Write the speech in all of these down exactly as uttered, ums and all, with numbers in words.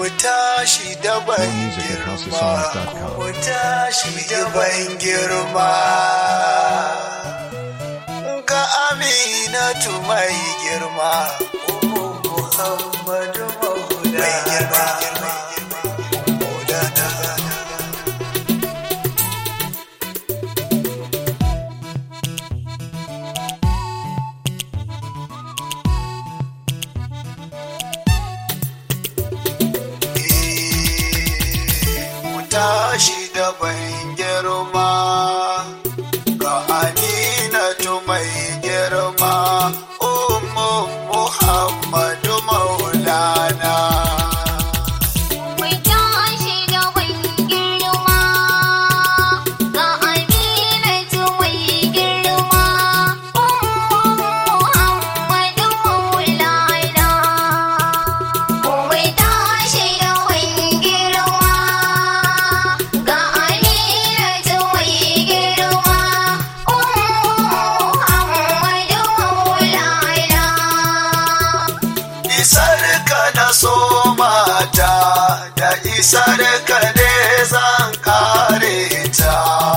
mu tashi da ban music at house of girma, songs dot com. mu tashi da ban girma. Ga Aminatu mai girma, Umu Muhammadu Maulana. Mai girma, Maulana. Tashi da ban girma ga Aminatu mai girma, Ummu Muhammadu Maulana. Da isar ka ne zan kare ta,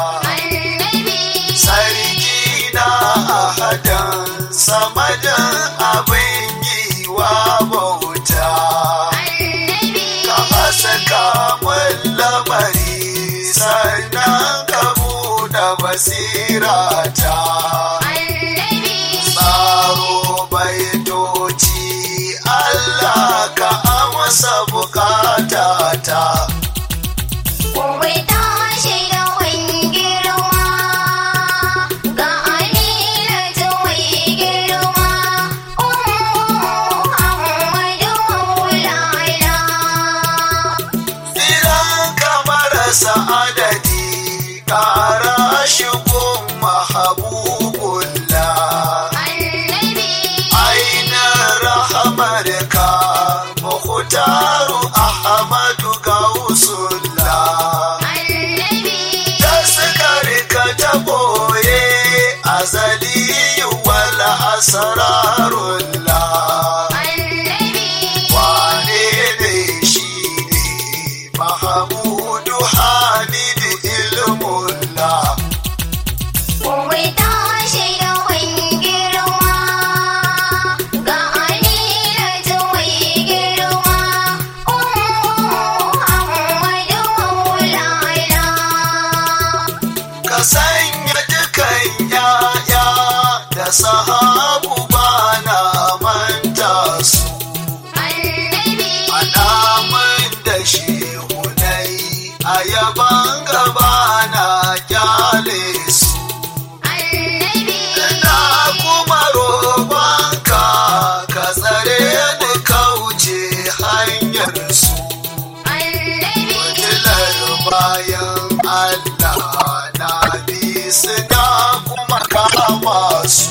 sarki na ahadan samadan abin yi wa bauta, ka haska mun lamari sannan ka buɗe basirata, tsaro baitoci Allah ka amsa bukata ta. Sa'adadi ƙara shigun mahabubullah, ainihin rahamarka Mukhtaru Ahmadu Gausullah, taskarka ta boye azali wal asrarullah, wane ne shi ne Mahamudu Hamid ilmullah. Ka sanya dukan yaya da sahabu bana manta su, alamun da shehunai a yaban gaba na kyale su, na kuma roƙonka ka tsare ni kauce hanyar su, mutular bayan Allah na bi su na kuma kama su.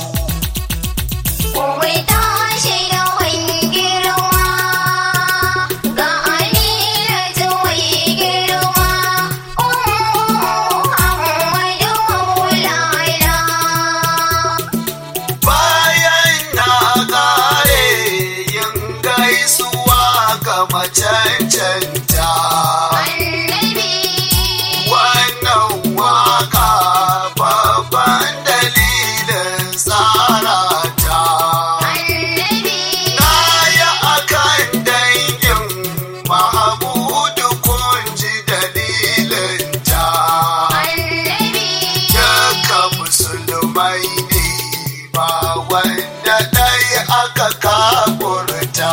Cancanta wannan waka babban dalilin tsarata, na yi akan dangin Mahamudu kunji dalilinta, duka musulmai ne ba wanda ɗai aka kafurta.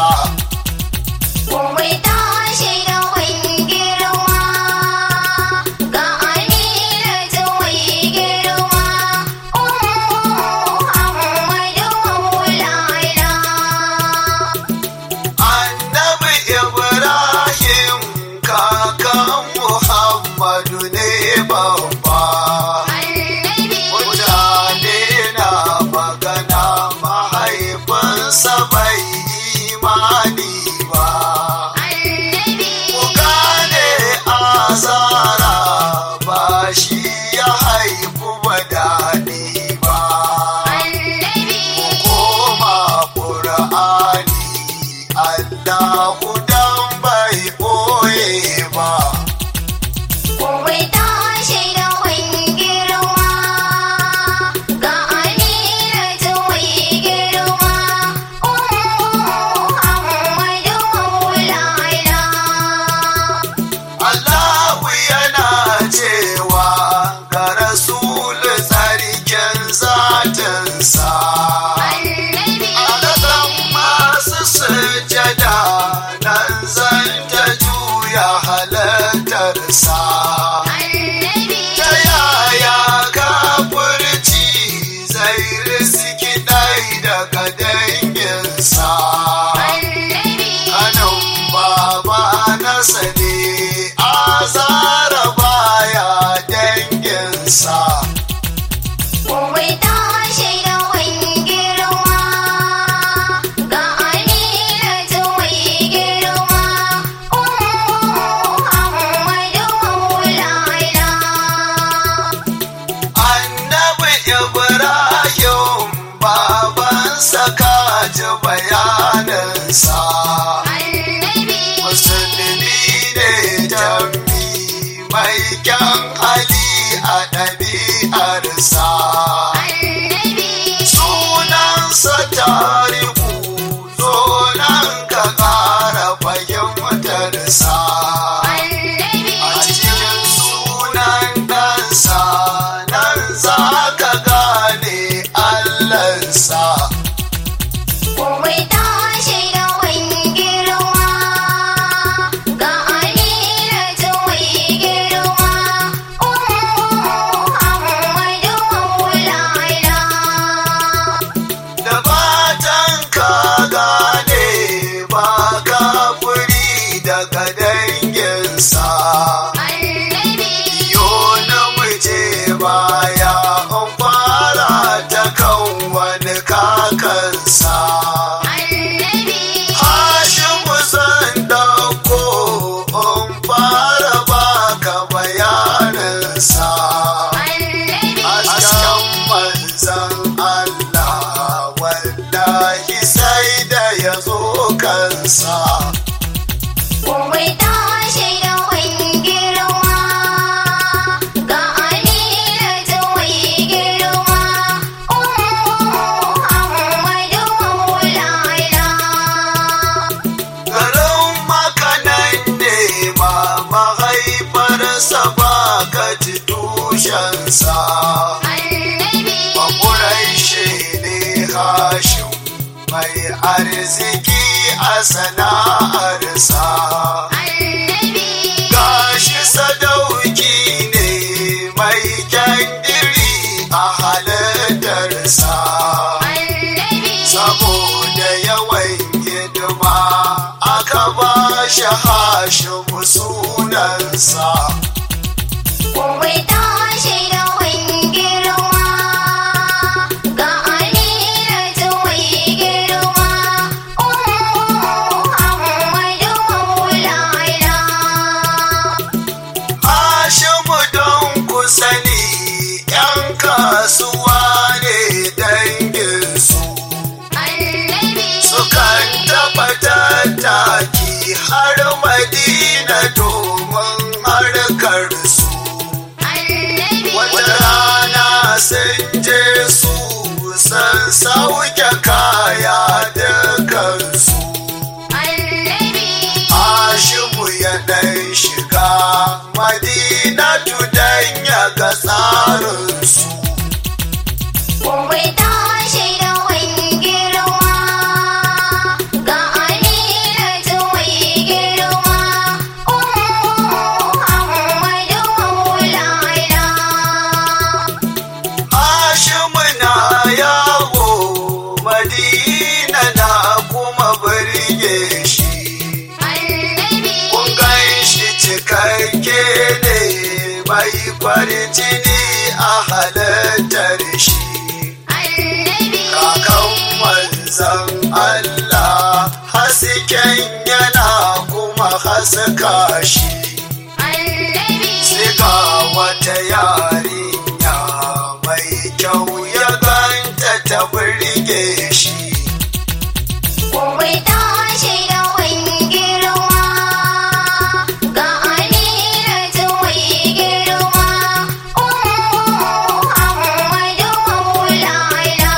Allahu dan bai halinsa. Komai ta shaida wani girma, ga Aminatu mai girma, Muhammadu Maulana. Annabi Ibrahim babansa kaji bayaninsa. Annabi Musulmi ne tammi mai kyan hali a ɗabi'arsa. Annabi Sunansa tarihu zonan ka ƙara fahimtarsa. Annabi A cikin sunan ɗansa nan za ka gane Allahnsa. komai ta shaida wani girma, ga Aminatu mai girma, Muhammadu Maulana. Da fatan ka gane ba kafiri daga danginsa. Annabi Yo namiji baya in fara ta kan wani kakansa. Annabi Hashimu zan ɗauko in fara baka bayaninsa. Annabi Hasken manzan Allah wallahi sai da ya zo kansa. komai ta shaida wani girma, ga Aminatu mai girma, Muhammadu Maulana. Garin makanan ne ma mahaifarsa ba ka ji tushensa. Annabi Baƙuraishe ne Hashim mai arziki a sana'arsa. Annabi Gashi sadauki ne mai kyandiri a halittarsa. Annabi Saboda yawan hidima aka ba shi Hashimu sunansa. komai ta shaida wani girma, ga Aminatu mai girma, Muhammadu Maulana. Hashimu don ku sani ‘yan kasuwa ne danginsu. Annabi Sukan taɓa tattaki har Madina domin harkarsu. Annabi Wata rana sun je su san sauke kaya dukansu. Annabi Hashimu ya ɗan shiga Madinatu don ya ga tsarinsu. komai ta shaida wani girma, ga Aminatu mai girma, Muhammadu Maulana. Hashimu na yawo Madina na kuma birge shi. Annabi Kun gan shi cikakke ne mai kwarjini a halittar shi. Annabi Kakan manzan Allah hasken yana kuma haska shi. Annabi Siga wata yarinya mai kyau ya ganta ta burge shi. komai ta shaida wani girma, ga Aminatu mai girma, Muhammadu Maulana.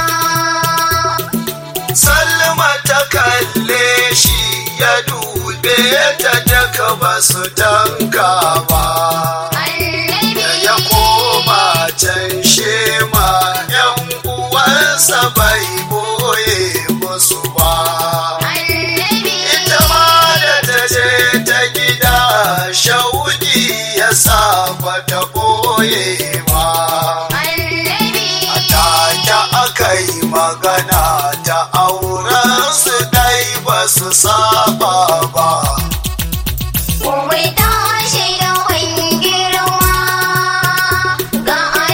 Salma ta kalle shi ya dube ta daga basu tanka ba. Annabi Da ya koma can shema ‘yan uwansa bai boye musu ba. Annabi Ita ma da ta je ta gida shauki ya sa bata boye ba. Annabi A take aka yi magana ta auren su dai ba su saba ba. komai ta shaida wani girma, ga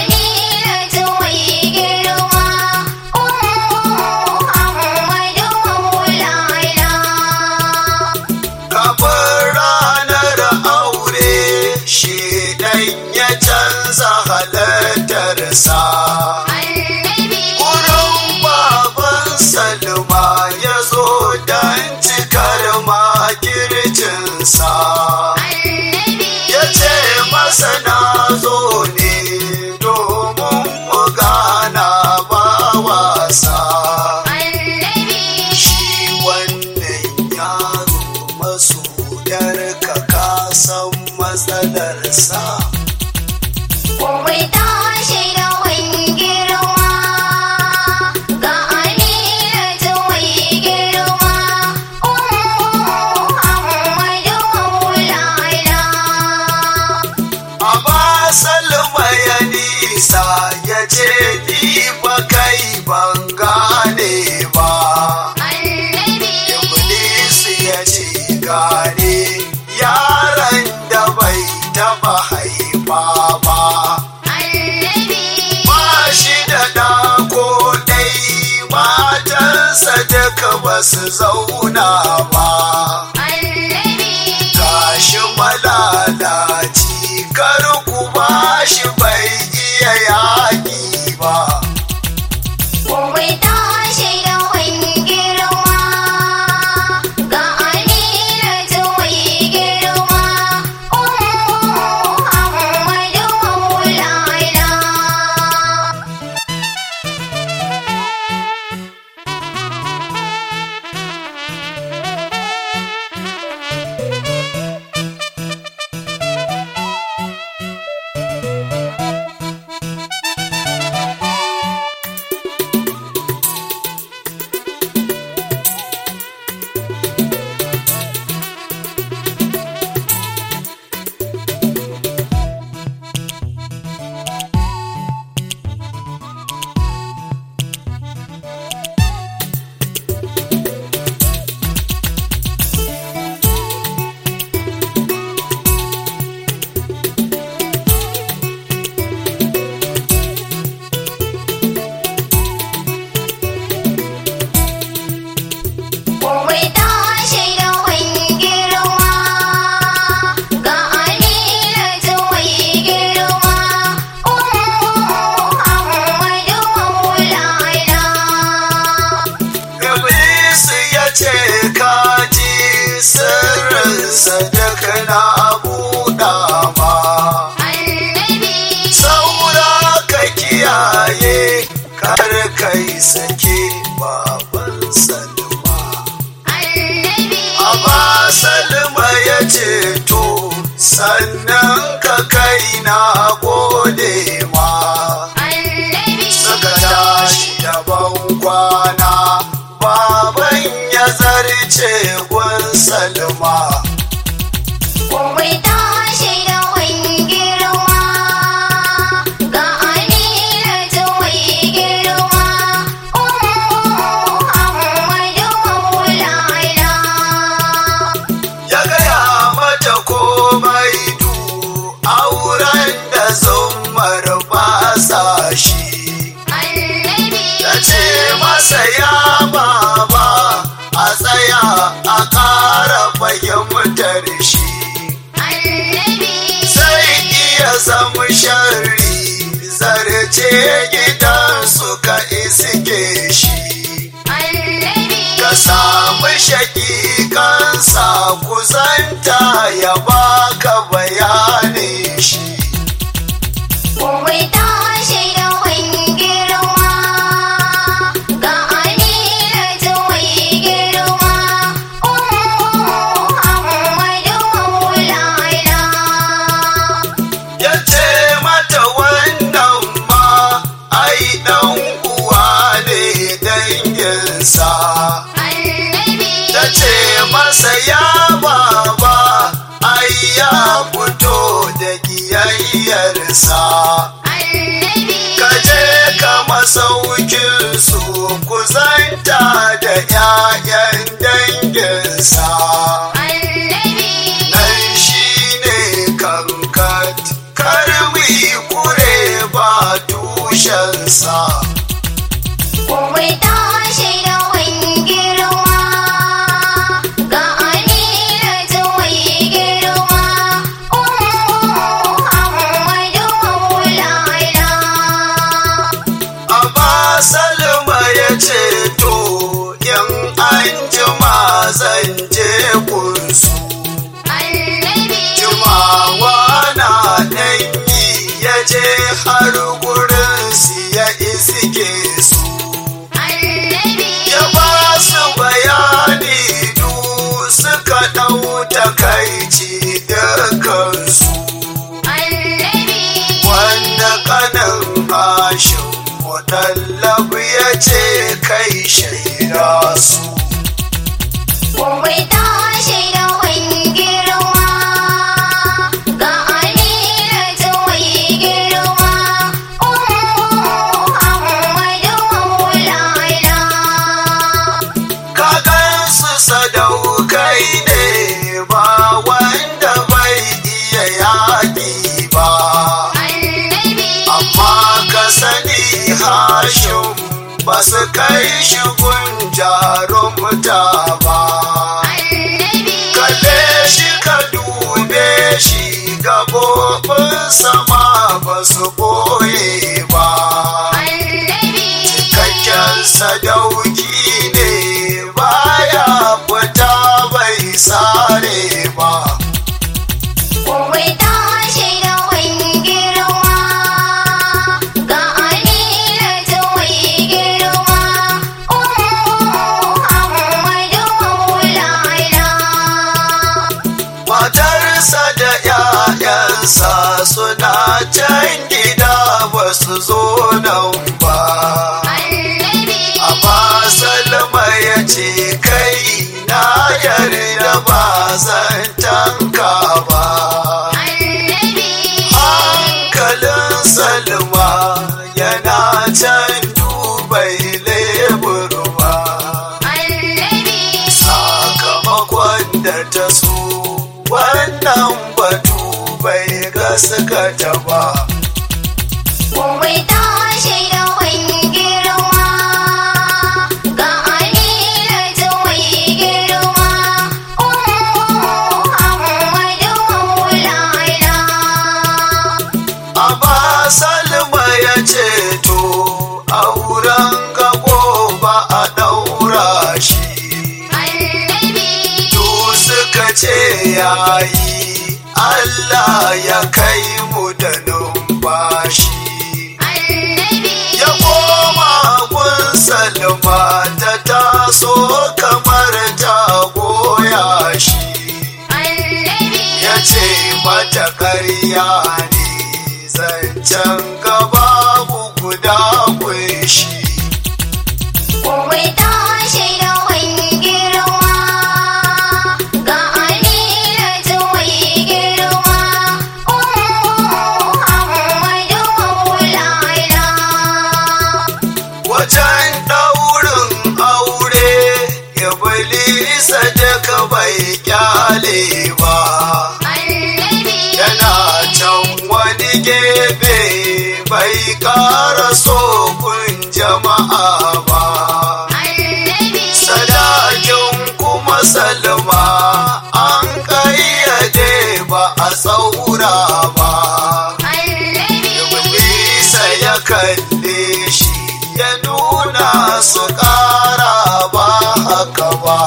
ba su zauna ba. annabi Gashi malalaci kar ku bashi bai iya yaƙi ba. Wai tashi da wani girma ga Aminatu mai girma Ummu Muhammadu Maulana. Wai tashi da wani girma ga Aminatu mai girma Ummu Muhammadu Maulana. Iblis ya ce kaji sirrinsa duk na buɗa ma. Annabi Saura ka kiyaye kar kai sake baban Salma. annabi Amma Salma ya ce to sannan ka kai na gode ma. annabi Suka tashi daban kwana baban ya zarce gun Salma. Wai tashi da wani girma ga Aminatu mai girma Ummu Muhammadu Maulana. Ya gaya mata komai du auren da zummar basa shi. Annabi Ta ce masa ya baba a tsaya a ƙara fahimtar shi. annabi Sai iya zama sharri zarce gidan suka iske shi. annabi Ka samu shakikansa kuzanta ya baka bayanin shi. Wai tashi da wani girma ga Aminatu mai girma Ummu Muhammadu Maulana. Ya ce mata wannan ma ai ɗan uwa ne danginsa. Annabi Ta ce masa ya baba ai ya fito da giyayyarsa. annabi Ka je ka masaukin su kuzanta da 'ya'yan danginsa. annabi Nan shi ne kankat karwi kure ba tushensa. Wai tashi da wani girma ga Aminatu mai girma Ummu Muhammadu Maulana. Amma Salma ya ce to in an jima zan je kunsu. Annabi Jimawa na ɗan yi ya je har gurin su ya iske su. annabi Ya ba su bayani du suka ɗau takaici dukansu. annabi Wanda kanan Hashim Mutallab ya ce kai shaida su. Wai tashi da wani girma ga Aminatu mai girma Ummu Muhammadu Maulana. Kakansu sadaukai ne ba wanda bai iya yaƙi ba. Annabi Amma ka sani Hashim ba su kai shi gun jarumta fita ba. Kalle shi ka dube shi gabobin sama ba su ɓoye ba. Cikakken sadauki ne baya fita bai sare ba. Matarsa da ‘ya'yansa suna can gida ba su zo nan ba. Amma Salma ya ce kai na yarda ba zan tanka ba. Hankalin Salma yana can dubai lebur ba. Sakamakon da ta so wannan batu bai gaskata ba. Salma ya ce to auren gago ba a ɗaura shi. To suka ce yayi Allah ya kai mu da numfashi. Ya koma gun Salma ta taso kamar ta goya shi. Ya ce mata ƙarya ne zancen gaba guda kunshi. Wajen ɗaurin aure Iblisa duka bai kyale ba. Yana can wani gefe bai ƙara sokun jama'a ba. Sadakin kuma Salma an ƙayyade ba a tsaura ba. Iblisa ya kalle shi ya nuna su ƙara ba haka ba.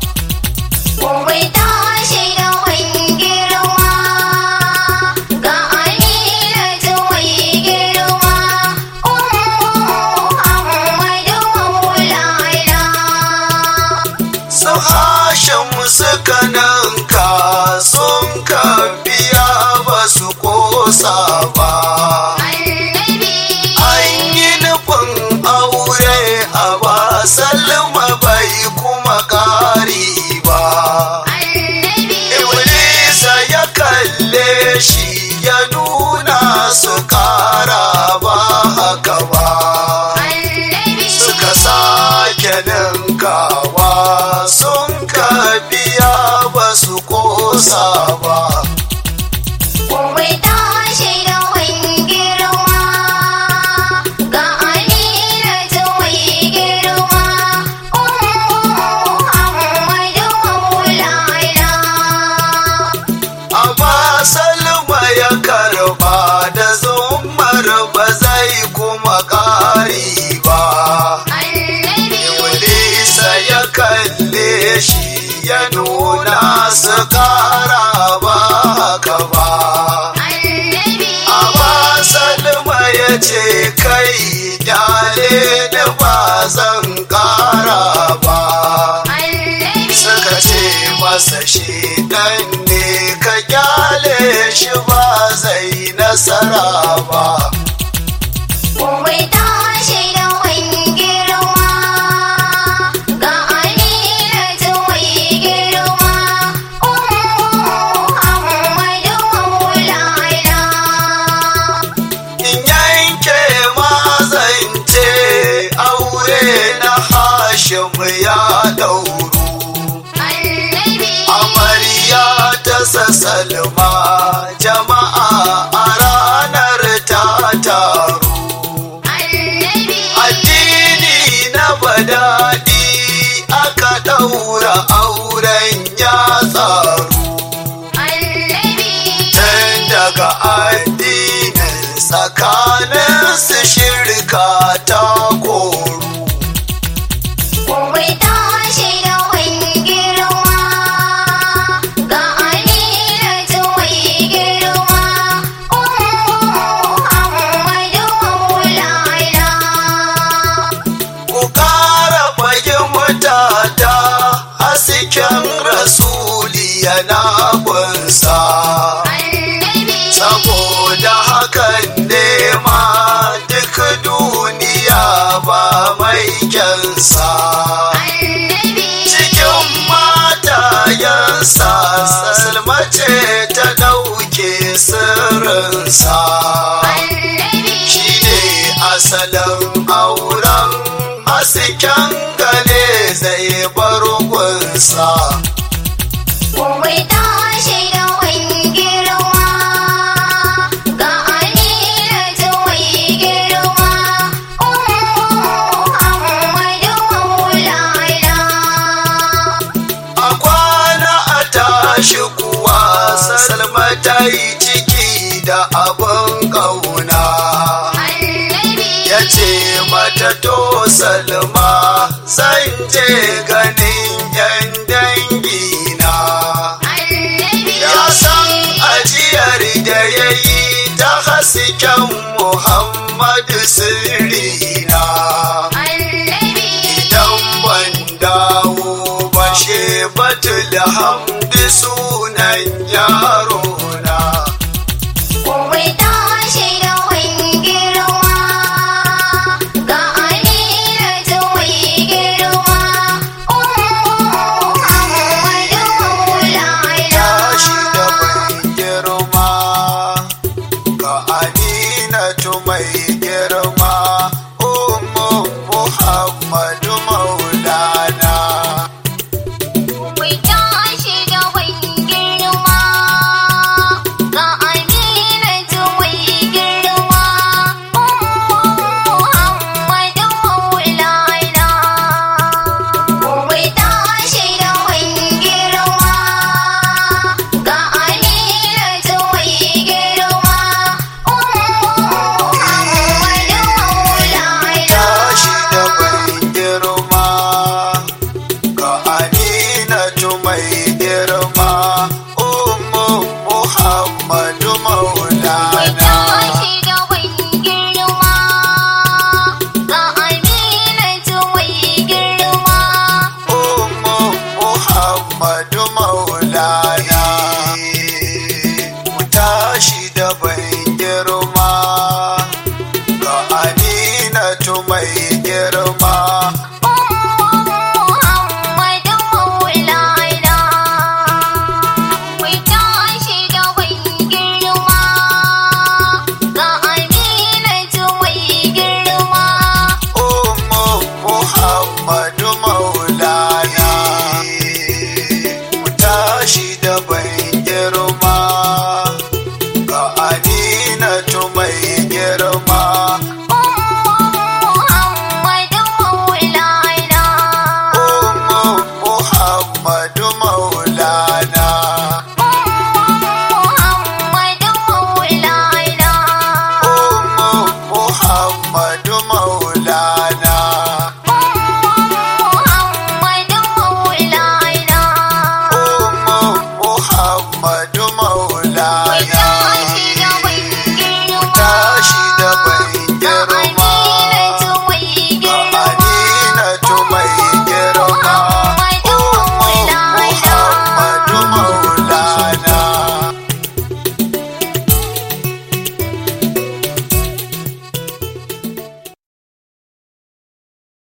Suka nanka sun ka biya ba su kosa ba. An yi nufin aure a ba Salma bai kuma ƙari ba. Iblisa ya kalle shi ya nuna su ƙara ba haka ba. Suka sake ninkawa sun ka biya ba su kosa ba. Salma ya karba da zumar ba zai kuma ƙari ba. Iblisa ya kalle shi ya nuna su ƙara ba haka ba. Amma Salma ya ce kai kyale da ba zan ƙara ba. Suka ce masa shi ɗan ne ka kyale shi ba zai nasara ba. In yanke mazance aure na Hashim ya ɗauru. Amarya ta Salma jama'a a ranar ta ɗaura auren ya tsaro tun daga addinin tsakanin su shirka ta koru. Hasken rasuli yana kunsa saboda hakan nema duk duniya ba mai kyansa cikin matayensa salmace ta ɗauke sirrinsa shi ne asalin auren hasken gane zai bar gunsa. Wai tashi da wani girma ga Aminatu mai girma Muhammadu Maulana. A kwana a tashi kuwa Salma ta yi ciki da abin ƙauna. Ya ce mata to Salma zan je ganin yan dangina. Ya san ajiyar da ya yi ta hasken Muhammadu sirrina. Idan ban dawo ba Shebatul Hamdu sunan yarona. Wai tashi da wani girma ga Aminatu mai girma Muhammadu Maulana. Tashi da ban girma ga Aminatu mai girma Ummu Muhammadu Maulana. Wai tashi da wani girma ga Aminatu mai girma Muhammadu Maulana. Wai tashi da wani girma ga Aminatu mai girma Muhammadu Maulana. Tashi da ban girma ga Aminatu mai girma Ummu Muhammadu Wai Maulana. tashi da wani girma ga Aminatu mai girma Ummu Muhammadu Maulana. Mu tashi da ban girma ga Aminatu mai girma Muhammadu Maulana. Wai tashi da wani girma ga Aminatu mai girma Ummu Muhammadu Maulana. Mu tashi da ban girma ga Aminatu mai girma Muhammadu Maulana. Ummu Muhammadu Maulana. Muhammadu Maulana. Ummu Muhammadu Maulana.